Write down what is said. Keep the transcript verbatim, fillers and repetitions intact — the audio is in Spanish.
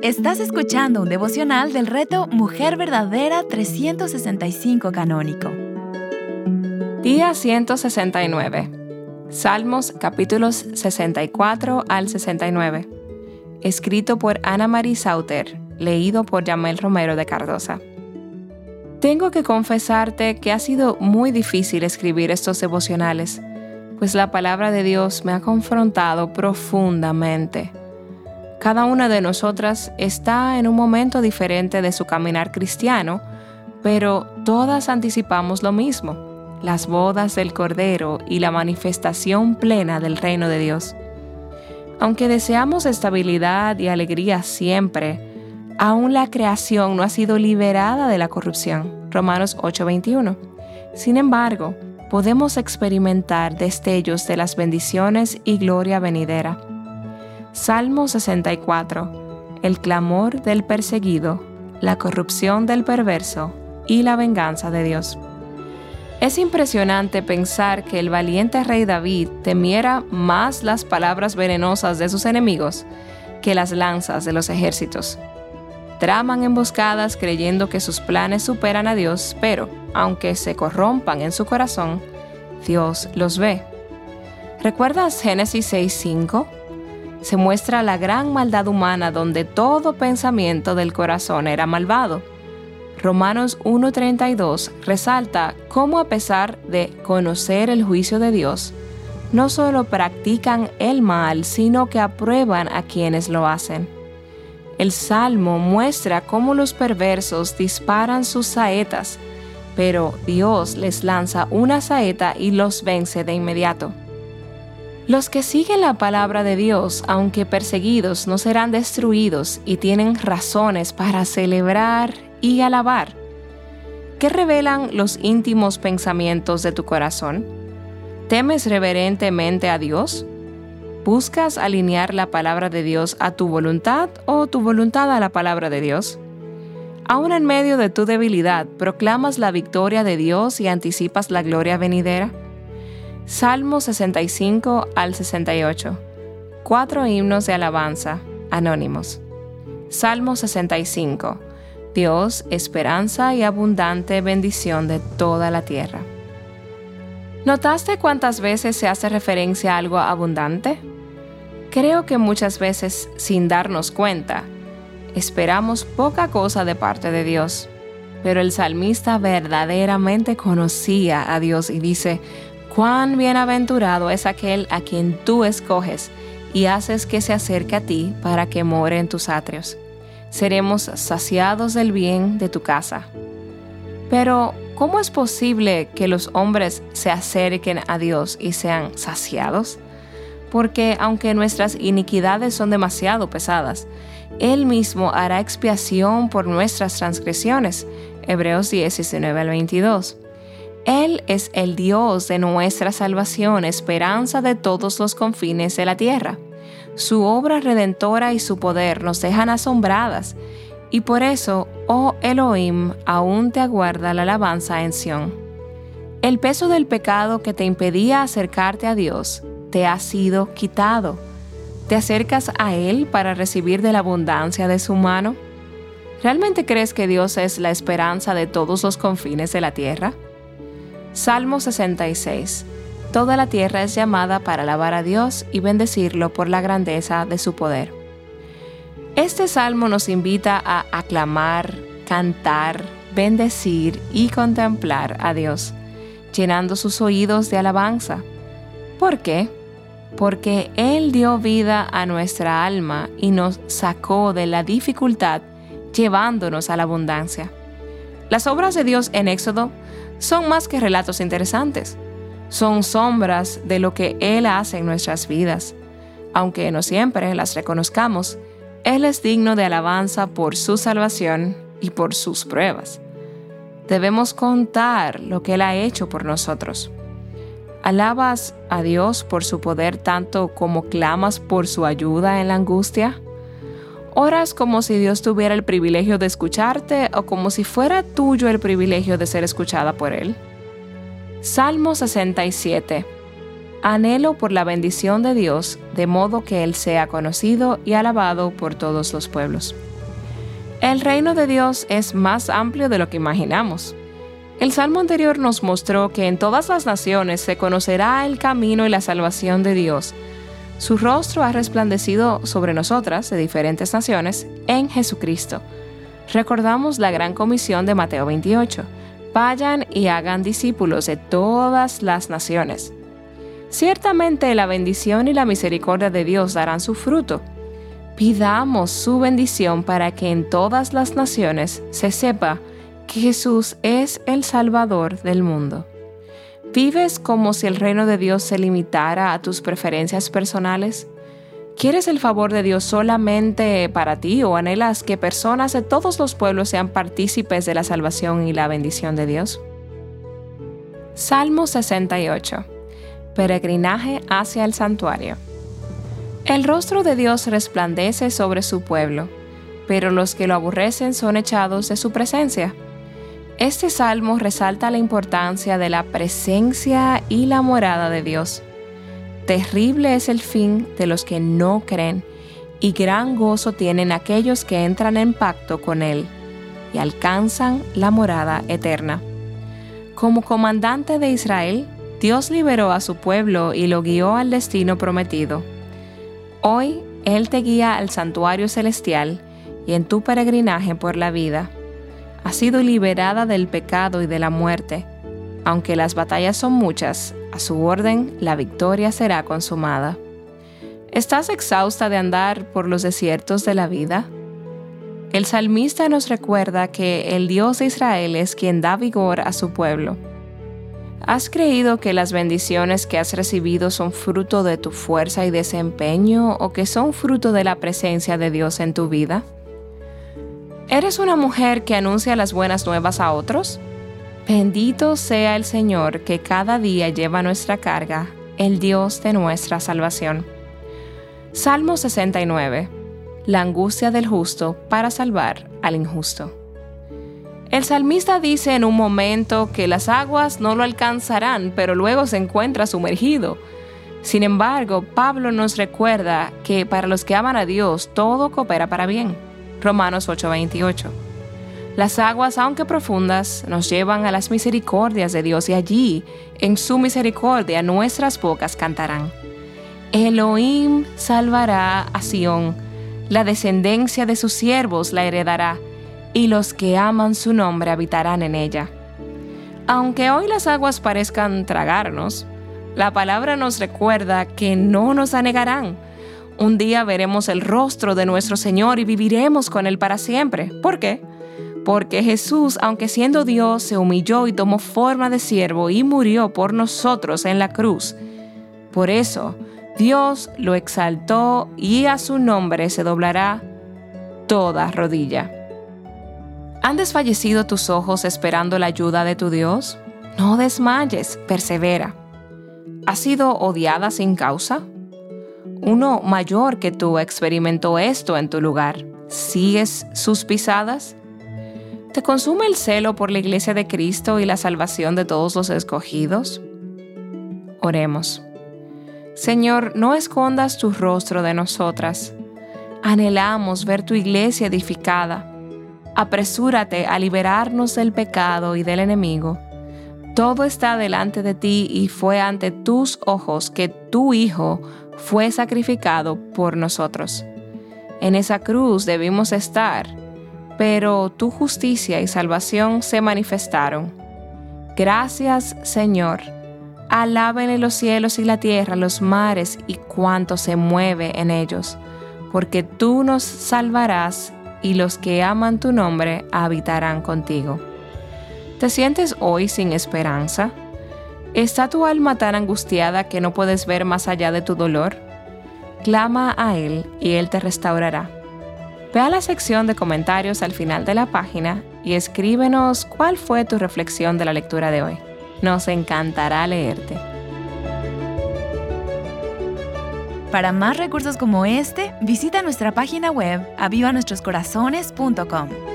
Estás escuchando un devocional del reto Mujer Verdadera trescientos sesenta y cinco Canónico. Día ciento sesenta y nueve. Salmos capítulos sesenta y cuatro al sesenta y nueve. Escrito por Ana Marie Sauter, leído por Yamel Romero de Cardosa. Tengo que confesarte que ha sido muy difícil escribir estos devocionales, pues la palabra de Dios me ha confrontado profundamente. Cada una de nosotras está en un momento diferente de su caminar cristiano, pero todas anticipamos lo mismo, las bodas del Cordero y la manifestación plena del reino de Dios. Aunque deseamos estabilidad y alegría siempre, aún la creación no ha sido liberada de la corrupción. Romanos ocho veintiuno. Sin embargo, podemos experimentar destellos de las bendiciones y gloria venidera. Salmo sesenta y cuatro. El clamor del perseguido, la corrupción del perverso y la venganza de Dios. Es impresionante pensar que el valiente rey David temiera más las palabras venenosas de sus enemigos que las lanzas de los ejércitos. Traman emboscadas creyendo que sus planes superan a Dios, pero, aunque se corrompan en su corazón, Dios los ve. ¿Recuerdas Génesis seis cinco? Se muestra la gran maldad humana donde todo pensamiento del corazón era malvado. Romanos uno treinta y dos resalta cómo a pesar de conocer el juicio de Dios, no solo practican el mal, sino que aprueban a quienes lo hacen. El Salmo muestra cómo los perversos disparan sus saetas, pero Dios les lanza una saeta y los vence de inmediato. Los que siguen la palabra de Dios, aunque perseguidos, no serán destruidos y tienen razones para celebrar y alabar. ¿Qué revelan los íntimos pensamientos de tu corazón? ¿Temes reverentemente a Dios? ¿Buscas alinear la palabra de Dios a tu voluntad o tu voluntad a la palabra de Dios? Aún en medio de tu debilidad, ¿proclamas la victoria de Dios y anticipas la gloria venidera? Salmo sesenta y cinco al sesenta y ocho. Cuatro himnos de alabanza, anónimos. Salmo sesenta y cinco. Dios, esperanza y abundante bendición de toda la tierra. ¿Notaste cuántas veces se hace referencia a algo abundante? Creo que muchas veces, sin darnos cuenta, esperamos poca cosa de parte de Dios. Pero el salmista verdaderamente conocía a Dios y dice: «Cuán bienaventurado es aquel a quien tú escoges y haces que se acerque a ti para que more en tus atrios. Seremos saciados del bien de tu casa». Pero, ¿cómo es posible que los hombres se acerquen a Dios y sean saciados? Porque aunque nuestras iniquidades son demasiado pesadas, Él mismo hará expiación por nuestras transgresiones. Hebreos diez, diecinueve al veintidós. Él es el Dios de nuestra salvación, esperanza de todos los confines de la tierra. Su obra redentora y su poder nos dejan asombradas, y por eso, oh Elohim, aún te aguarda la alabanza en Sión. El peso del pecado que te impedía acercarte a Dios te ha sido quitado. ¿Te acercas a Él para recibir de la abundancia de su mano? ¿Realmente crees que Dios es la esperanza de todos los confines de la tierra? Salmo sesenta y seis. Toda la tierra es llamada para alabar a Dios y bendecirlo por la grandeza de su poder. Este salmo nos invita a aclamar, cantar, bendecir y contemplar a Dios, llenando sus oídos de alabanza. ¿Por qué? Porque Él dio vida a nuestra alma y nos sacó de la dificultad, llevándonos a la abundancia. Las obras de Dios en Éxodo son más que relatos interesantes. Son sombras de lo que Él hace en nuestras vidas. Aunque no siempre las reconozcamos, Él es digno de alabanza por su salvación y por sus pruebas. Debemos contar lo que Él ha hecho por nosotros. ¿Alabas a Dios por su poder tanto como clamas por su ayuda en la angustia? ¿Oras como si Dios tuviera el privilegio de escucharte o como si fuera tuyo el privilegio de ser escuchada por Él? Salmo sesenta y siete. Anhelo por la bendición de Dios, de modo que Él sea conocido y alabado por todos los pueblos. El reino de Dios es más amplio de lo que imaginamos. El salmo anterior nos mostró que en todas las naciones se conocerá el camino y la salvación de Dios. Su rostro ha resplandecido sobre nosotras, de diferentes naciones, en Jesucristo. Recordamos la gran comisión de Mateo veintiocho. Vayan y hagan discípulos de todas las naciones. Ciertamente la bendición y la misericordia de Dios darán su fruto. Pidamos su bendición para que en todas las naciones se sepa que Jesús es el Salvador del mundo. ¿Vives como si el reino de Dios se limitara a tus preferencias personales? ¿Quieres el favor de Dios solamente para ti o anhelas que personas de todos los pueblos sean partícipes de la salvación y la bendición de Dios? Salmo sesenta y ocho. Peregrinaje hacia el santuario. El rostro de Dios resplandece sobre su pueblo, pero los que lo aborrecen son echados de su presencia. Este salmo resalta la importancia de la presencia y la morada de Dios. Terrible es el fin de los que no creen, y gran gozo tienen aquellos que entran en pacto con Él y alcanzan la morada eterna. Como comandante de Israel, Dios liberó a su pueblo y lo guió al destino prometido. Hoy, Él te guía al santuario celestial y en tu peregrinaje por la vida. Has sido liberada del pecado y de la muerte. Aunque las batallas son muchas, a su orden la victoria será consumada. ¿Estás exhausta de andar por los desiertos de la vida? El salmista nos recuerda que el Dios de Israel es quien da vigor a su pueblo. ¿Has creído que las bendiciones que has recibido son fruto de tu fuerza y desempeño o que son fruto de la presencia de Dios en tu vida? ¿Eres una mujer que anuncia las buenas nuevas a otros? Bendito sea el Señor que cada día lleva nuestra carga, el Dios de nuestra salvación. Salmo sesenta y nueve. La angustia del justo para salvar al injusto. El salmista dice en un momento que las aguas no lo alcanzarán, pero luego se encuentra sumergido. Sin embargo, Pablo nos recuerda que para los que aman a Dios, todo coopera para bien. Romanos ocho veintiocho. Las aguas, aunque profundas, nos llevan a las misericordias de Dios y allí, en su misericordia, nuestras bocas cantarán. Elohim salvará a Sión, la descendencia de sus siervos la heredará, y los que aman su nombre habitarán en ella. Aunque hoy las aguas parezcan tragarnos, la palabra nos recuerda que no nos anegarán. Un día veremos el rostro de nuestro Señor y viviremos con Él para siempre. ¿Por qué? Porque Jesús, aunque siendo Dios, se humilló y tomó forma de siervo y murió por nosotros en la cruz. Por eso, Dios lo exaltó y a su nombre se doblará toda rodilla. ¿Han desfallecido tus ojos esperando la ayuda de tu Dios? No desmayes, persevera. ¿Has sido odiada sin causa? Uno mayor que tú experimentó esto en tu lugar. ¿Sigues sus pisadas? ¿Te consume el celo por la iglesia de Cristo y la salvación de todos los escogidos? Oremos. Señor, no escondas tu rostro de nosotras. Anhelamos ver tu iglesia edificada. Apresúrate a liberarnos del pecado y del enemigo. Todo está delante de ti y fue ante tus ojos que tu Hijo fue sacrificado por nosotros. En esa cruz debimos estar, pero tu justicia y salvación se manifestaron. Gracias, Señor. Alábenle los cielos y la tierra, los mares y cuanto se mueve en ellos, porque tú nos salvarás y los que aman tu nombre habitarán contigo. ¿Te sientes hoy sin esperanza? ¿Está tu alma tan angustiada que no puedes ver más allá de tu dolor? Clama a Él y Él te restaurará. Ve a la sección de comentarios al final de la página y escríbenos cuál fue tu reflexión de la lectura de hoy. Nos encantará leerte. Para más recursos como este, visita nuestra página web aviva nuestros corazones punto com.